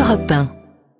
Europe 1.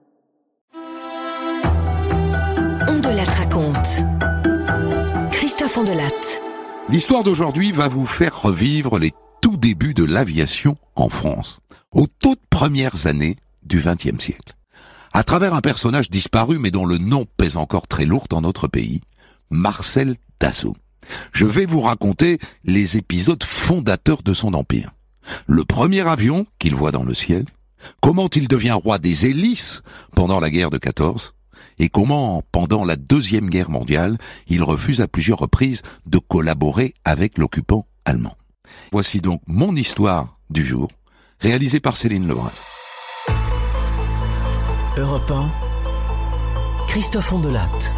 Ondelatte raconte. Christophe Ondelatte. L'histoire d'aujourd'hui va vous faire revivre les tout débuts de l'aviation en France, aux toutes premières années du XXe siècle. À travers un personnage disparu mais dont le nom pèse encore très lourd dans notre pays, Marcel Dassault. Je vais vous raconter les épisodes fondateurs de son empire. Le premier avion qu'il voit dans le ciel, comment il devient roi des hélices pendant la guerre de 14, et comment, pendant la Deuxième Guerre mondiale, il refuse à plusieurs reprises de collaborer avec l'occupant allemand. Voici donc mon histoire du jour, réalisée par Céline Lebras. Europe 1, Christophe Ondelatte.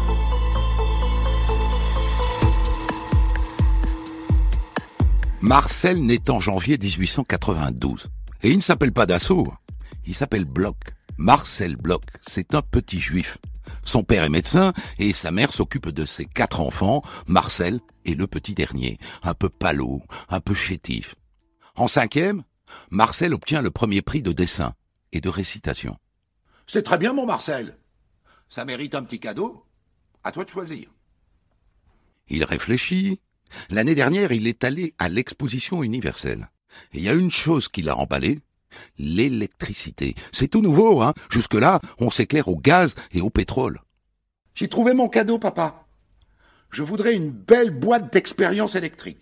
Marcel naît en janvier 1892. Et il ne s'appelle pas Dassault, il s'appelle Bloch. Marcel Bloch, c'est un petit juif. Son père est médecin et sa mère s'occupe de ses 4 enfants. Marcel est le petit dernier, un peu pâlot, un peu chétif. En 5e, Marcel obtient le premier prix de dessin et de récitation. « C'est très bien mon Marcel, ça mérite un petit cadeau, à toi de choisir. » Il réfléchit. L'année dernière, il est allé à l'exposition universelle. Et il y a une chose qui l'a emballé, l'électricité. C'est tout nouveau, hein. Jusque-là, on s'éclaire au gaz et au pétrole. J'ai trouvé mon cadeau, papa. Je voudrais une belle boîte d'expérience électrique.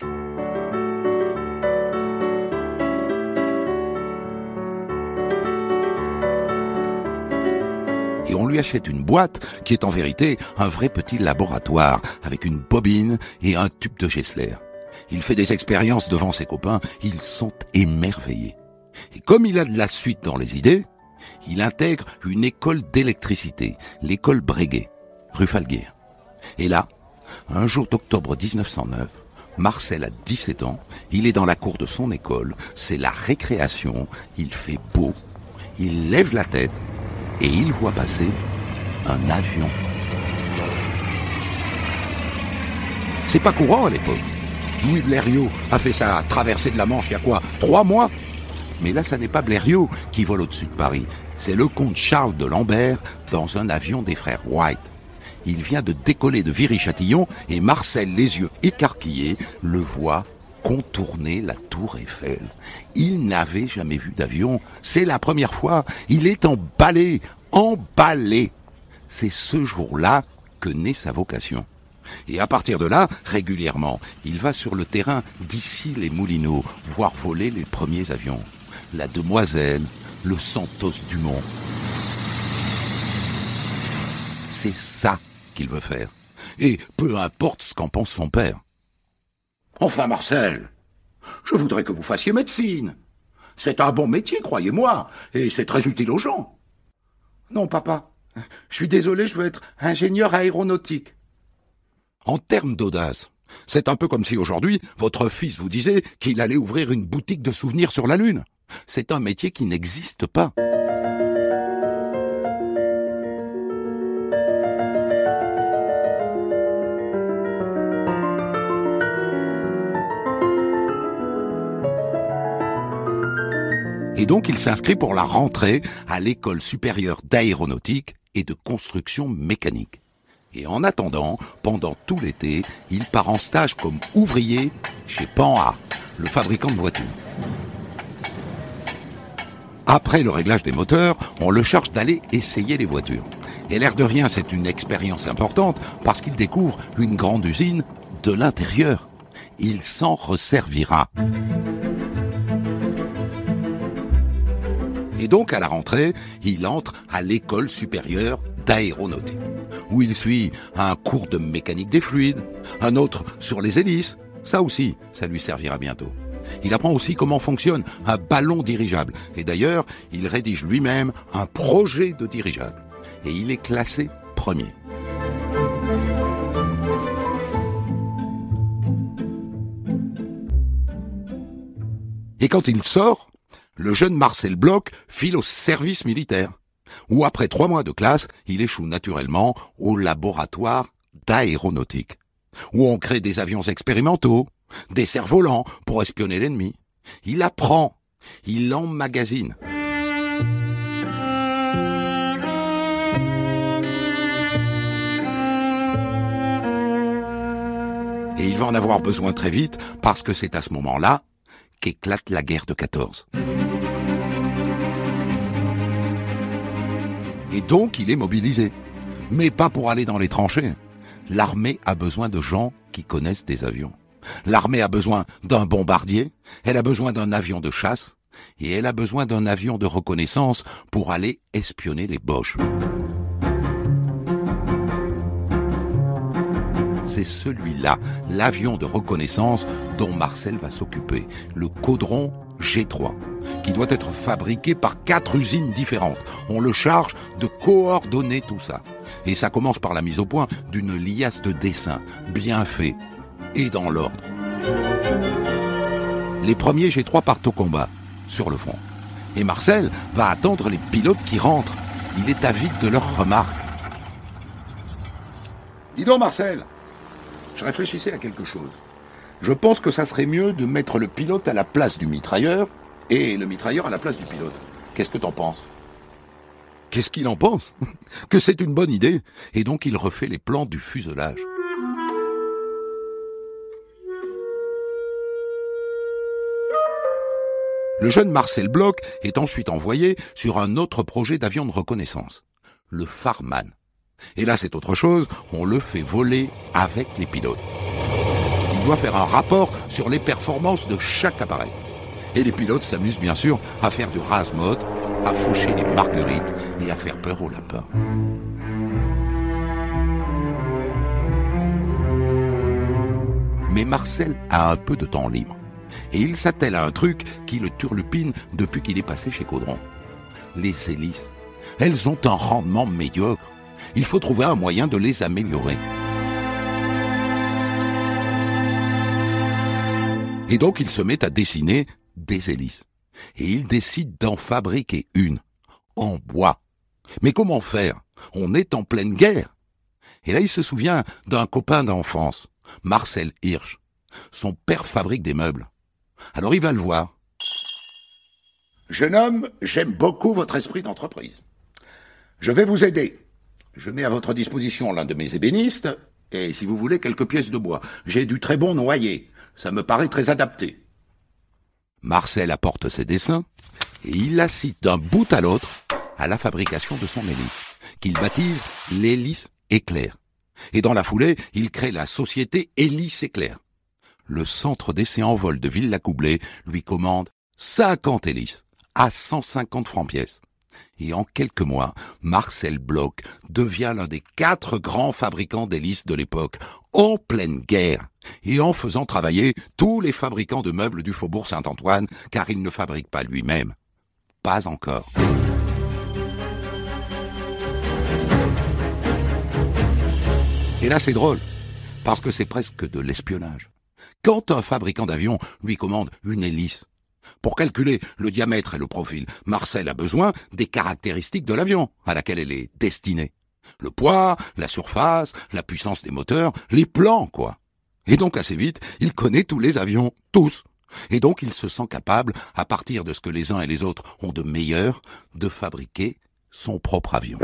Et on lui achète une boîte qui est en vérité un vrai petit laboratoire avec une bobine et un tube de Gessler. Il fait des expériences devant ses copains, ils sont émerveillés. Et comme il a de la suite dans les idées, il intègre une école d'électricité, l'école Breguet, rue Falguière. Et là, un jour d'octobre 1909, Marcel a 17 ans, il est dans la cour de son école, c'est la récréation, il fait beau, il lève la tête et il voit passer un avion. C'est pas courant à l'époque. Louis Blériot a fait sa traversée de la Manche il y a quoi, 3 mois? Mais là, ça n'est pas Blériot qui vole au-dessus de Paris. C'est le comte Charles de Lambert dans un avion des frères White. Il vient de décoller de Viry-Châtillon et Marcel, les yeux écarquillés, le voit contourner la tour Eiffel. Il n'avait jamais vu d'avion. C'est la première fois. Il est emballé. C'est ce jour-là que naît sa vocation. Et à partir de là, régulièrement, il va sur le terrain d'Issy-les-Moulineaux, voir voler les premiers avions. La Demoiselle, le Santos Dumont. C'est ça qu'il veut faire. Et peu importe ce qu'en pense son père. Enfin, Marcel, je voudrais que vous fassiez médecine. C'est un bon métier, croyez-moi, et c'est très utile aux gens. Non, papa, je suis désolé, je veux être ingénieur aéronautique. En termes d'audace, c'est un peu comme si aujourd'hui, votre fils vous disait qu'il allait ouvrir une boutique de souvenirs sur la Lune. C'est un métier qui n'existe pas. Et donc il s'inscrit pour la rentrée à l'école supérieure d'aéronautique et de construction mécanique. Et en attendant, pendant tout l'été, il part en stage comme ouvrier chez Panhard, le fabricant de voitures. Après le réglage des moteurs, on le charge d'aller essayer les voitures. Et l'air de rien, c'est une expérience importante parce qu'il découvre une grande usine de l'intérieur. Il s'en resservira. Et donc, à la rentrée, il entre à l'école supérieure d'aéronautique, où il suit un cours de mécanique des fluides, un autre sur les hélices. Ça aussi, ça lui servira bientôt. Il apprend aussi comment fonctionne un ballon dirigeable. Et d'ailleurs, il rédige lui-même un projet de dirigeable. Et il est classé premier. Et quand il sort, le jeune Marcel Bloch file au service militaire, où après 3 mois de classe, il échoue naturellement au laboratoire d'aéronautique, où on crée des avions expérimentaux, des cerfs-volants pour espionner l'ennemi. Il apprend, il emmagasine. va en avoir besoin très vite parce que c'est à ce moment-là qu'éclate la guerre de 14. Et donc il est mobilisé. Mais pas pour aller dans les tranchées. L'armée a besoin de gens qui connaissent des avions. L'armée a besoin d'un bombardier, elle a besoin d'un avion de chasse, et elle a besoin d'un avion de reconnaissance pour aller espionner les Boches. C'est celui-là, l'avion de reconnaissance dont Marcel va s'occuper, le Caudron G3, qui doit être fabriqué par 4 usines différentes. On le charge de coordonner tout ça. Et ça commence par la mise au point d'une liasse de dessins, bien faits, et dans l'ordre. Les premiers G3 partent au combat, sur le front. Et Marcel va attendre les pilotes qui rentrent. Il est avide de leurs remarques. Dis donc Marcel, je réfléchissais à quelque chose. Je pense que ça serait mieux de mettre le pilote à la place du mitrailleur et le mitrailleur à la place du pilote. Qu'est-ce que t'en penses ? Qu'est-ce qu'il en pense ? Que c'est une bonne idée. Et donc il refait les plans du fuselage. Le jeune Marcel Bloch est ensuite envoyé sur un autre projet d'avion de reconnaissance, le Farman. Et là c'est autre chose, on le fait voler avec les pilotes. Il doit faire un rapport sur les performances de chaque appareil. Et les pilotes s'amusent bien sûr à faire du rase-motte, à faucher les marguerites et à faire peur aux lapins. Mais Marcel a un peu de temps libre. Et il s'attelle à un truc qui le turlupine depuis qu'il est passé chez Caudron. Les hélices. Elles ont un rendement médiocre. Il faut trouver un moyen de les améliorer. Et donc il se met à dessiner des hélices. Et il décide d'en fabriquer une, en bois. Mais comment faire ? On est en pleine guerre. Et là il se souvient d'un copain d'enfance, Marcel Hirsch. Son père fabrique des meubles. Alors il va le voir. Jeune homme, j'aime beaucoup votre esprit d'entreprise. Je vais vous aider. Je mets à votre disposition l'un de mes ébénistes, et si vous voulez quelques pièces de bois. J'ai du très bon noyer. Ça me paraît très adapté. Marcel apporte ses dessins, et il assiste d'un bout à l'autre à la fabrication de son hélice, qu'il baptise l'hélice éclair. Et dans la foulée, il crée la société Hélice Éclair. Le centre d'essai en vol de Villacoublay lui commande 50 hélices à 150 francs pièce. Et en quelques mois, Marcel Bloch devient l'un des 4 grands fabricants d'hélices de l'époque, en pleine guerre, et en faisant travailler tous les fabricants de meubles du Faubourg Saint-Antoine, car il ne fabrique pas lui-même. Pas encore. Et là c'est drôle, parce que c'est presque de l'espionnage. Quand un fabricant d'avions lui commande une hélice, pour calculer le diamètre et le profil, Marcel a besoin des caractéristiques de l'avion à laquelle elle est destinée. Le poids, la surface, la puissance des moteurs, les plans, quoi. Et donc assez vite, il connaît tous les avions, tous. Et donc il se sent capable, à partir de ce que les uns et les autres ont de meilleur, de fabriquer son propre avion.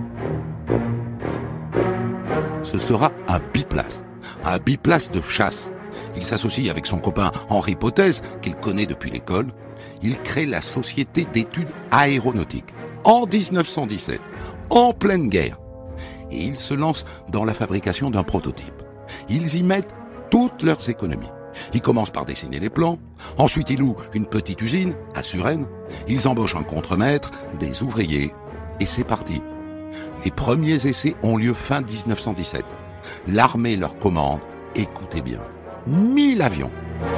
Ce sera un biplace de chasse. Il s'associe avec son copain Henri Potez, qu'il connaît depuis l'école. Il crée la Société d'études aéronautiques en 1917, en pleine guerre. Et ils se lancent dans la fabrication d'un prototype. Ils y mettent toutes leurs économies. Ils commencent par dessiner les plans, ensuite ils louent une petite usine à Suresnes, ils embauchent un contremaître, des ouvriers, et c'est parti. Les premiers essais ont lieu fin 1917. L'armée leur commande, écoutez bien, 1000 avions.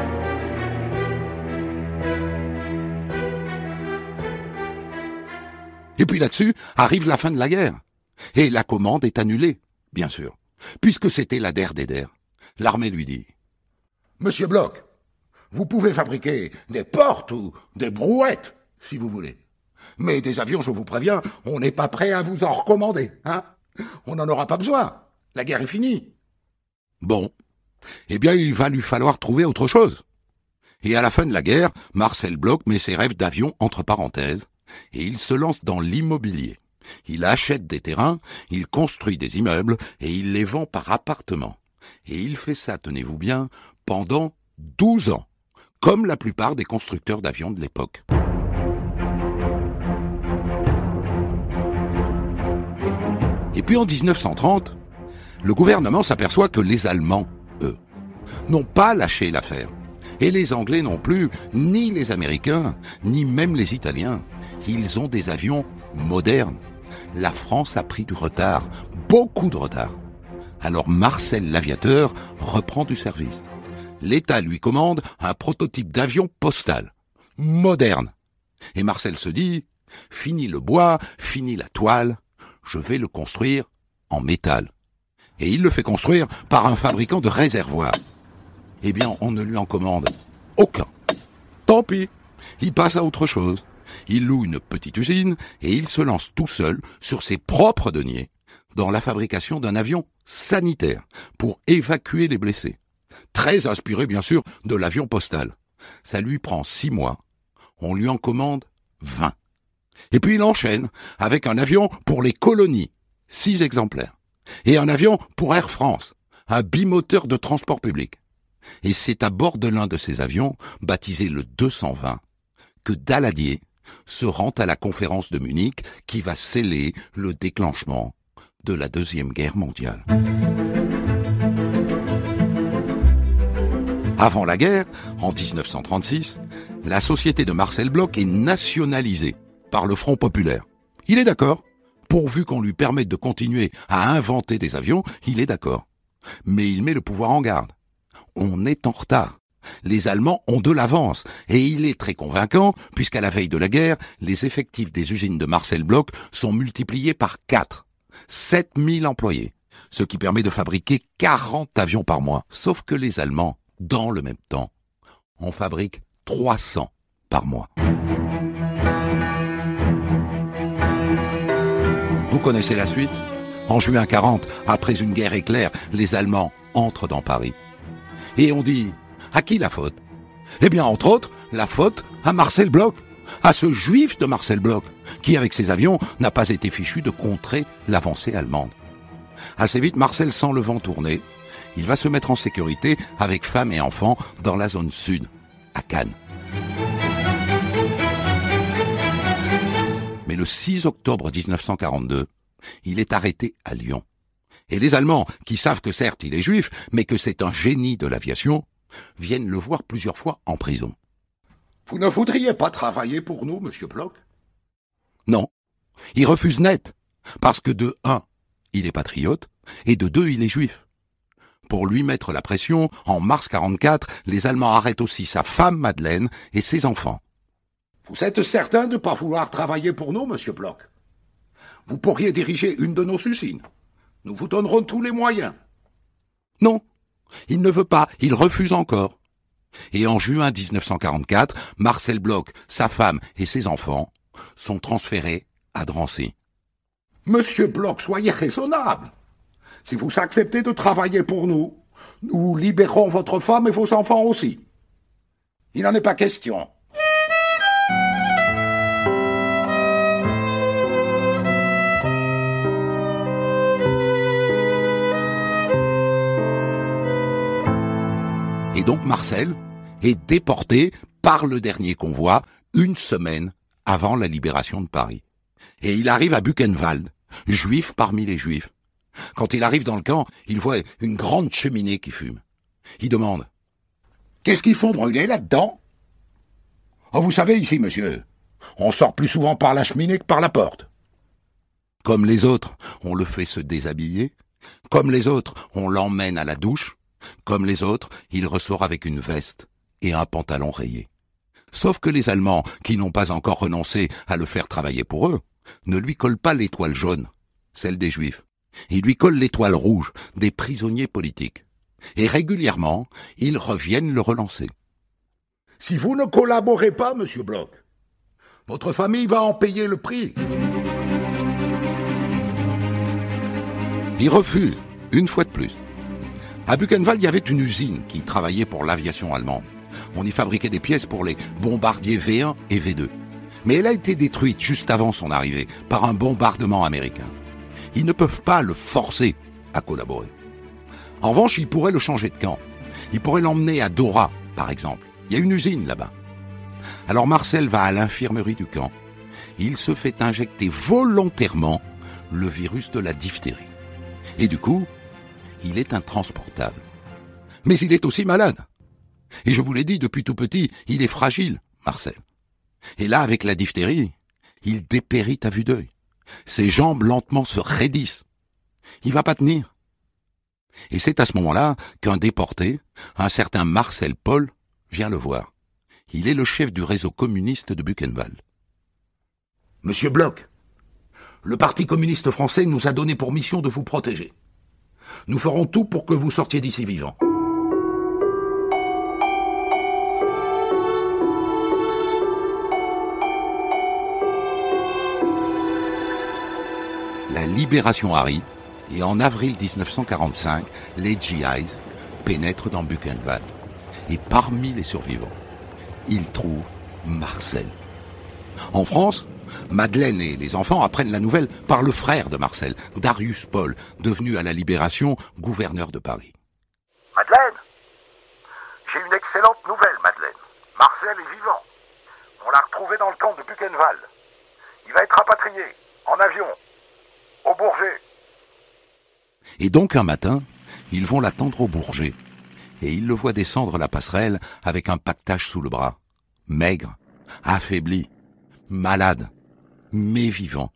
Et puis là-dessus, arrive la fin de la guerre. Et la commande est annulée, bien sûr, puisque c'était la der des der. L'armée lui dit « Monsieur Bloch, vous pouvez fabriquer des portes ou des brouettes, si vous voulez. Mais des avions, je vous préviens, on n'est pas prêt à vous en recommander, hein. On n'en aura pas besoin. La guerre est finie. » Bon, eh bien il va lui falloir trouver autre chose. Et à la fin de la guerre, Marcel Bloch met ses rêves d'avion entre parenthèses, et il se lance dans l'immobilier. Il achète des terrains, il construit des immeubles, et il les vend par appartements. Et il fait ça, tenez-vous bien, pendant 12 ans, comme la plupart des constructeurs d'avions de l'époque. Et puis en 1930, le gouvernement s'aperçoit que les Allemands, eux, n'ont pas lâché l'affaire. Et les Anglais non plus, ni les Américains, ni même les Italiens. Ils ont des avions modernes. La France a pris du retard, beaucoup de retard. Alors Marcel l'aviateur reprend du service. L'État lui commande un prototype d'avion postal, moderne. Et Marcel se dit, fini le bois, fini la toile, je vais le construire en métal. Et il le fait construire par un fabricant de réservoirs. Eh bien, on ne lui en commande aucun. Tant pis, il passe à autre chose. Il loue une petite usine et il se lance tout seul sur ses propres deniers dans la fabrication d'un avion sanitaire pour évacuer les blessés. Très inspiré, bien sûr, de l'avion postal. Ça lui prend 6 mois. On lui en commande 20. Et puis il enchaîne avec un avion pour les colonies, 6 exemplaires. Et un avion pour Air France, un bimoteur de transport public. Et c'est à bord de l'un de ces avions, baptisé le 220, que Daladier se rend à la conférence de Munich qui va sceller le déclenchement de la Deuxième Guerre mondiale. Avant la guerre, en 1936, la société de Marcel Bloch est nationalisée par le Front populaire. Il est d'accord. Pourvu qu'on lui permette de continuer à inventer des avions, il est d'accord. Mais il met le pouvoir en garde. On est en retard. Les Allemands ont de l'avance. Et il est très convaincant, puisqu'à la veille de la guerre, les effectifs des usines de Marcel Bloch sont multipliés par 4. 7000 employés. Ce qui permet de fabriquer 40 avions par mois. Sauf que les Allemands, dans le même temps, en fabriquent 300 par mois. Vous connaissez la suite ? En juin 40, après une guerre éclair, les Allemands entrent dans Paris. Et on dit, à qui la faute ? Eh bien, entre autres, la faute à Marcel Bloch, à ce juif de Marcel Bloch, qui, avec ses avions, n'a pas été fichu de contrer l'avancée allemande. Assez vite, Marcel sent le vent tourner. Il va se mettre en sécurité avec femme et enfants dans la zone sud, à Cannes. Mais le 6 octobre 1942, il est arrêté à Lyon. Et les Allemands, qui savent que certes il est juif, mais que c'est un génie de l'aviation, viennent le voir plusieurs fois en prison. « Vous ne voudriez pas travailler pour nous, monsieur Bloch ?» Non, il refuse net, parce que de 1, il est patriote, et de 2, il est juif. Pour lui mettre la pression, en mars 44, les Allemands arrêtent aussi sa femme Madeleine et ses enfants. « Vous êtes certain de ne pas vouloir travailler pour nous, monsieur Bloch ? Vous pourriez diriger une de nos usines. Nous vous donnerons tous les moyens. » Non, il ne veut pas, il refuse encore. Et en juin 1944, Marcel Bloch, sa femme et ses enfants sont transférés à Drancy. « Monsieur Bloch, soyez raisonnable. Si vous acceptez de travailler pour nous, nous libérons votre femme et vos enfants aussi. Il n'en est pas question. » Et donc Marcel est déporté par le dernier convoi 1 semaine avant la libération de Paris. Et il arrive à Buchenwald, juif parmi les juifs. Quand il arrive dans le camp, il voit une grande cheminée qui fume. Il demande « Qu'est-ce qu'ils font brûler là-dedans ?»« Oh, vous savez, ici, monsieur, on sort plus souvent par la cheminée que par la porte. » Comme les autres, on le fait se déshabiller. Comme les autres, on l'emmène à la douche. Comme les autres, il ressort avec une veste et un pantalon rayé. Sauf que les Allemands, qui n'ont pas encore renoncé à le faire travailler pour eux, ne lui collent pas l'étoile jaune, celle des Juifs. Ils lui collent l'étoile rouge, des prisonniers politiques. Et régulièrement, ils reviennent le relancer. « Si vous ne collaborez pas, monsieur Bloch, votre famille va en payer le prix. » Il refuse, une fois de plus. À Buchenwald, il y avait une usine qui travaillait pour l'aviation allemande. On y fabriquait des pièces pour les bombardiers V1 et V2. Mais elle a été détruite juste avant son arrivée par un bombardement américain. Ils ne peuvent pas le forcer à collaborer. En revanche, il pourrait le changer de camp. Il pourrait l'emmener à Dora, par exemple. Il y a une usine là-bas. Alors Marcel va à l'infirmerie du camp. Il se fait injecter volontairement le virus de la diphtérie. Et du coup, il est intransportable. Mais il est aussi malade. Et je vous l'ai dit, depuis tout petit, il est fragile, Marcel. Et là, avec la diphtérie, il dépérit à vue d'œil. Ses jambes lentement se raidissent. Il va pas tenir. Et c'est à ce moment-là qu'un déporté, un certain Marcel Paul, vient le voir. Il est le chef du réseau communiste de Buchenwald. « Monsieur Bloch, le Parti communiste français nous a donné pour mission de vous protéger. Nous ferons tout pour que vous sortiez d'ici vivant. » La libération arrive, et en avril 1945, les GIs pénètrent dans Buchenwald. Et parmi les survivants, ils trouvent Marcel. En France, Madeleine et les enfants apprennent la nouvelle par le frère de Marcel, Darius Paul, devenu à la Libération gouverneur de Paris. Madeleine, j'ai une excellente nouvelle, Madeleine. Marcel est vivant. On l'a retrouvé dans le camp de Buchenwald. Il va être rapatrié, en avion, au Bourget. Et donc un matin, ils vont l'attendre au Bourget. Et ils le voient descendre la passerelle avec un paquetage sous le bras. Maigre, affaibli, malade, mais vivant.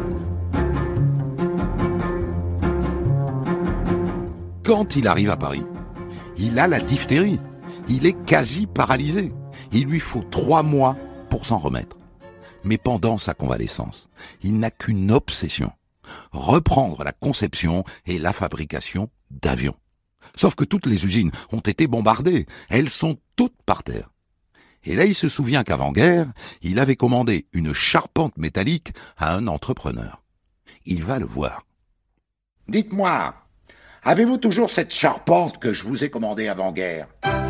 Quand il arrive à Paris, il a la diphtérie. Il est quasi paralysé. Il lui faut 3 mois pour s'en remettre. Mais pendant sa convalescence, il n'a qu'une obsession. Reprendre la conception et la fabrication d'avions. Sauf que toutes les usines ont été bombardées. Elles sont toutes par terre. Et là, il se souvient qu'avant-guerre, il avait commandé une charpente métallique à un entrepreneur. Il va le voir. « Dites-moi, avez-vous toujours cette charpente que je vous ai commandée avant-guerre ?»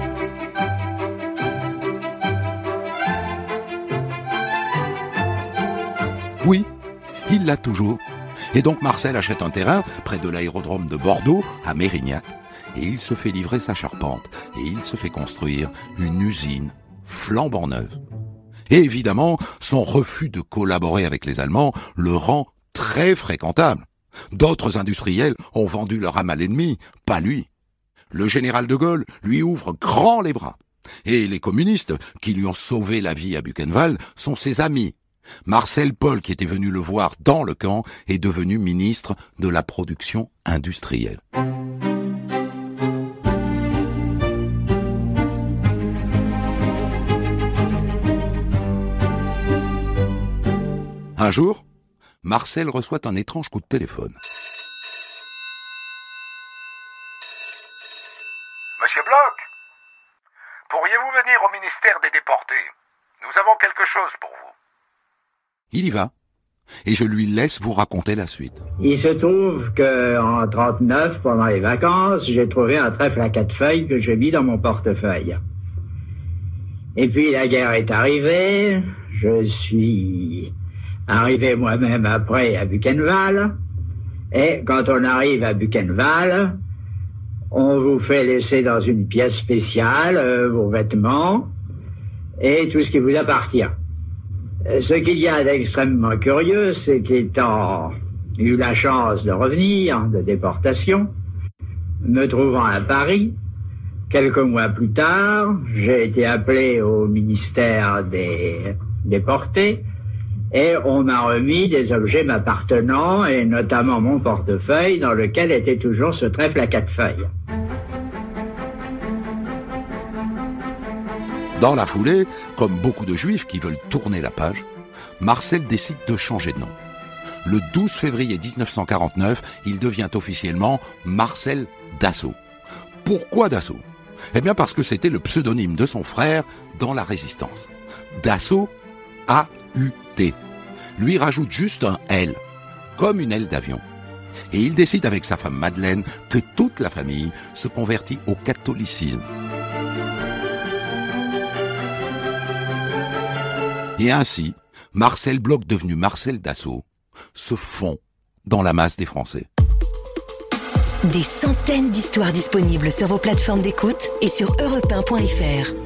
Oui, il l'a toujours. Et donc Marcel achète un terrain près de l'aérodrome de Bordeaux, à Mérignac, et il se fait livrer sa charpente, et il se fait construire une usine flambant neuve. Et évidemment, son refus de collaborer avec les Allemands le rend très fréquentable. D'autres industriels ont vendu leur âme à l'ennemi, pas lui. Le général de Gaulle lui ouvre grand les bras. Et les communistes, qui lui ont sauvé la vie à Buchenwald, sont ses amis. Marcel Paul, qui était venu le voir dans le camp, est devenu ministre de la production industrielle. Un jour, Marcel reçoit un étrange coup de téléphone. Monsieur Bloch, pourriez-vous venir au ministère des déportés? Nous avons quelque chose pour vous. Il y va, et je lui laisse vous raconter la suite. Il se trouve qu'en 1939, pendant les vacances, j'ai trouvé un trèfle à 4 feuilles que j'ai mis dans mon portefeuille. Et puis la guerre est arrivée, je suis arrivé moi-même après à Buchenwald, et quand on arrive à Buchenwald, on vous fait laisser dans une pièce spéciale vos vêtements et tout ce qui vous appartient. Ce qu'il y a d'extrêmement curieux, c'est qu'étant eu la chance de revenir de déportation, me trouvant à Paris, quelques mois plus tard, j'ai été appelé au ministère des déportés et on m'a remis des objets m'appartenant et notamment mon portefeuille dans lequel était toujours ce trèfle à 4 feuilles. Dans la foulée, comme beaucoup de juifs qui veulent tourner la page, Marcel décide de changer de nom. Le 12 février 1949, il devient officiellement Marcel Dassault. Pourquoi Dassault ? Eh bien parce que c'était le pseudonyme de son frère dans la Résistance. Dassault, A-U-T. Lui rajoute juste un L, comme une aile d'avion. Et il décide avec sa femme Madeleine que toute la famille se convertit au catholicisme. Et ainsi, Marcel Bloch, devenu Marcel Dassault, se fond dans la masse des Français. Des centaines d'histoires disponibles sur vos plateformes d'écoute et sur europe1.fr.